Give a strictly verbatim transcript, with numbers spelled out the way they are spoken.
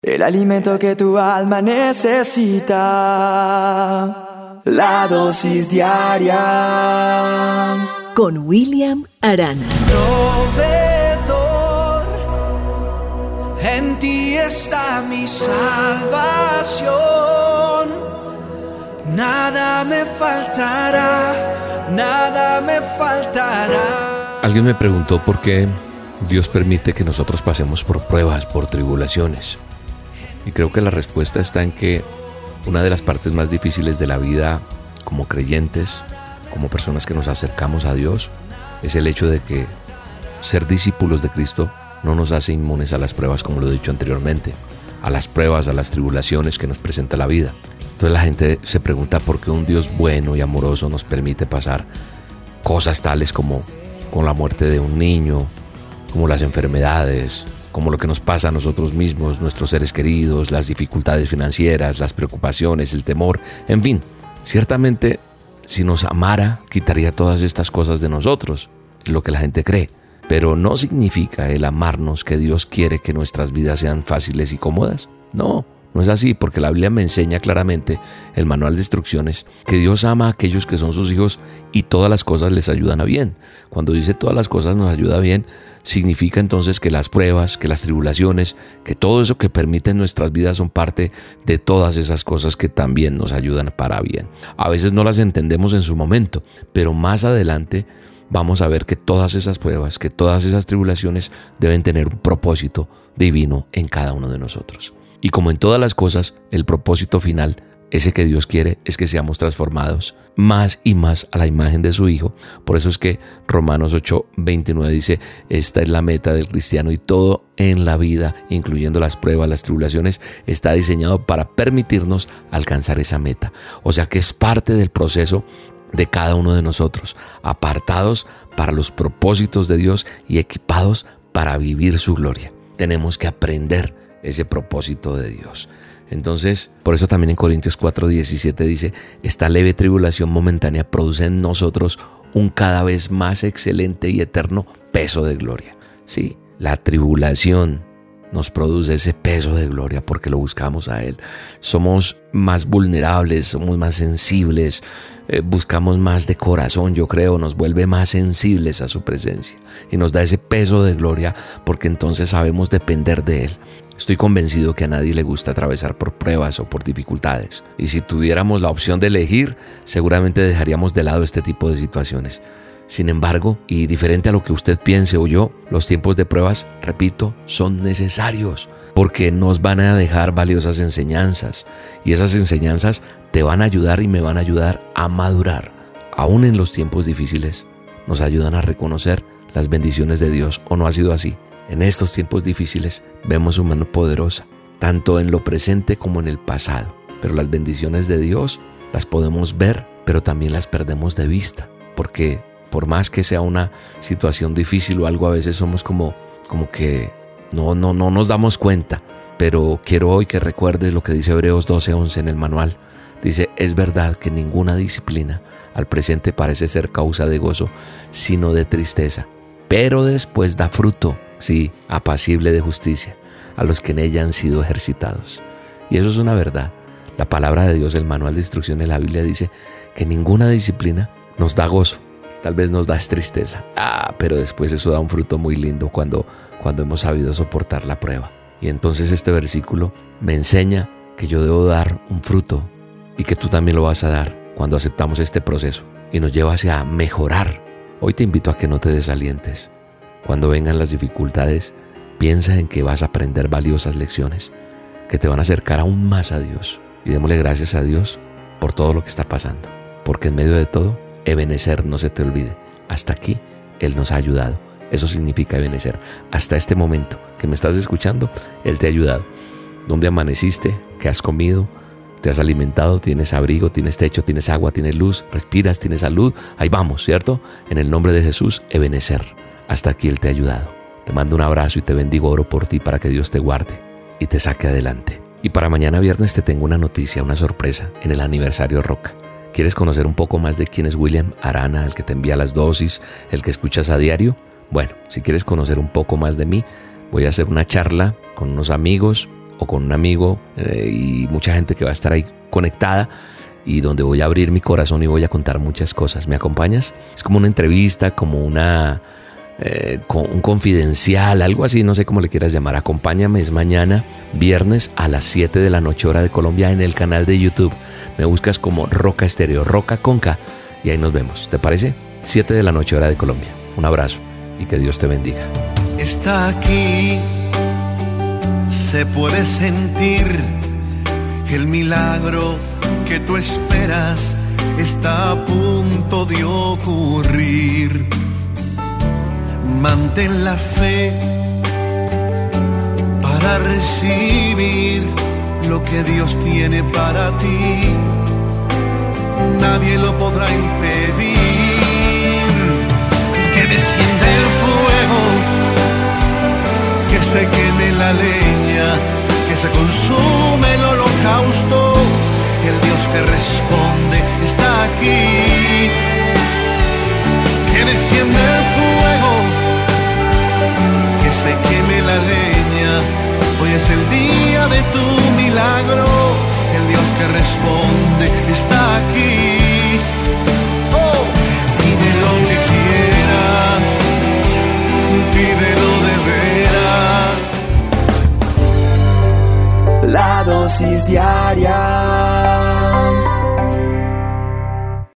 El alimento que tu alma necesita, la dosis diaria. Con William Arana. Proveedor, en ti está mi salvación. Nada me faltará, nada me faltará. Alguien me preguntó por qué Dios permite que nosotros pasemos por pruebas, por tribulaciones. Y creo que la respuesta está en que una de las partes más difíciles de la vida como creyentes, como personas que nos acercamos a Dios, es el hecho de que ser discípulos de Cristo no nos hace inmunes a las pruebas, como lo he dicho anteriormente, a las pruebas, a las tribulaciones que nos presenta la vida. Entonces la gente se pregunta por qué un Dios bueno y amoroso nos permite pasar cosas tales como con la muerte de un niño, como las enfermedades, como lo que nos pasa a nosotros mismos, nuestros seres queridos, las dificultades financieras, las preocupaciones, el temor, en fin. Ciertamente, si nos amara, quitaría todas estas cosas de nosotros, es lo que la gente cree. Pero no significa el amarnos que Dios quiere que nuestras vidas sean fáciles y cómodas. No, no es así, porque la Biblia me enseña claramente, el manual de instrucciones, que Dios ama a aquellos que son sus hijos y todas las cosas les ayudan a bien. Cuando dice todas las cosas nos ayuda bien, significa entonces que las pruebas, que las tribulaciones, que todo eso que permite nuestras vidas son parte de todas esas cosas que también nos ayudan para bien. A veces no las entendemos en su momento, pero más adelante vamos a ver que todas esas pruebas, que todas esas tribulaciones deben tener un propósito divino en cada uno de nosotros. Y como en todas las cosas, el propósito final, ese que Dios quiere, es que seamos transformados más y más a la imagen de su Hijo. Por eso es que Romanos ocho veintinueve dice, esta es la meta del cristiano y todo en la vida, incluyendo las pruebas, las tribulaciones, está diseñado para permitirnos alcanzar esa meta. O sea que es parte del proceso de cada uno de nosotros, apartados para los propósitos de Dios y equipados para vivir su gloria. Tenemos que aprender ese propósito de Dios. Entonces, por eso también en Corintios cuatro diecisiete dice, esta leve tribulación momentánea produce en nosotros un cada vez más excelente y eterno peso de gloria. Sí, la tribulación nos produce ese peso de gloria porque lo buscamos a Él. Somos más vulnerables, somos más sensibles, eh, buscamos más de corazón, yo creo, nos vuelve más sensibles a su presencia y nos da ese peso de gloria porque entonces sabemos depender de Él. Estoy convencido que a nadie le gusta atravesar por pruebas o por dificultades. Y si tuviéramos la opción de elegir, seguramente dejaríamos de lado este tipo de situaciones. Sin embargo, y diferente a lo que usted piense o yo, los tiempos de pruebas, repito, son necesarios porque nos van a dejar valiosas enseñanzas. Y esas enseñanzas te van a ayudar y me van a ayudar a madurar. Aún en los tiempos difíciles, nos ayudan a reconocer las bendiciones de Dios. ¿O no ha sido así? En estos tiempos difíciles vemos su mano poderosa, tanto en lo presente como en el pasado. Pero las bendiciones de Dios las podemos ver, pero también las perdemos de vista. Porque por más que sea una situación difícil o algo, a veces somos como, como que no, no, no nos damos cuenta. Pero quiero hoy que recuerdes lo que dice Hebreos doce once en el manual. Dice, es verdad que ninguna disciplina al presente parece ser causa de gozo, sino de tristeza. Pero después da fruto, sí, apacible de justicia, a los que en ella han sido ejercitados. Y eso es una verdad. La palabra de Dios, el manual de instrucciones, la Biblia dice que ninguna disciplina nos da gozo. Tal vez nos da tristeza. Ah, pero después eso da un fruto muy lindo cuando, cuando hemos sabido soportar la prueba. Y entonces este versículo me enseña que yo debo dar un fruto y que tú también lo vas a dar cuando aceptamos este proceso y nos lleva hacia mejorar. Hoy te invito a que no te desalientes. Cuando vengan las dificultades, piensa en que vas a aprender valiosas lecciones que te van a acercar aún más a Dios. Y démosle gracias a Dios por todo lo que está pasando. Porque en medio de todo, Ebenecer, no se te olvide. Hasta aquí, Él nos ha ayudado. Eso significa Ebenecer. Hasta este momento que me estás escuchando, Él te ha ayudado. ¿Dónde amaneciste? ¿Qué has comido? ¿Te has alimentado? ¿Tienes abrigo? ¿Tienes techo? ¿Tienes agua? ¿Tienes luz? ¿Respiras? ¿Tienes salud? Ahí vamos, ¿cierto? En el nombre de Jesús, Ebenecer. Hasta aquí Él te ha ayudado. Te mando un abrazo y te bendigo, oro por ti para que Dios te guarde y te saque adelante. Y para mañana viernes te tengo una noticia, una sorpresa en el aniversario Roca. ¿Quieres conocer un poco más de quién es William Arana, el que te envía las dosis, el que escuchas a diario? Bueno, si quieres conocer un poco más de mí, voy a hacer una charla con unos amigos o con un amigo eh, y mucha gente que va a estar ahí conectada y donde voy a abrir mi corazón y voy a contar muchas cosas. ¿Me acompañas? Es como una entrevista, como una eh, con un confidencial, algo así, no sé cómo le quieras llamar. Acompáñame, es mañana, viernes a las siete de la noche hora de Colombia en el canal de YouTube. Me buscas como Roca Estéreo, Roca con K, y ahí nos vemos. ¿Te parece? siete de la noche hora de Colombia. Un abrazo y que Dios te bendiga. Está aquí, se puede sentir el milagro que tú esperas, está a punto de ocurrir. Mantén la fe para recibir lo que Dios tiene para ti. Nadie lo podrá impedir. Que descienda el fuego, que se queme la leña, que se consume el holocausto. El Dios que responde está aquí. Que descienda el fuego, que se queme la leña. Hoy es el día de tu milagro. El Dios que responde está aquí. Oh, pide lo que quieras, pídelo de veras. La dosis diaria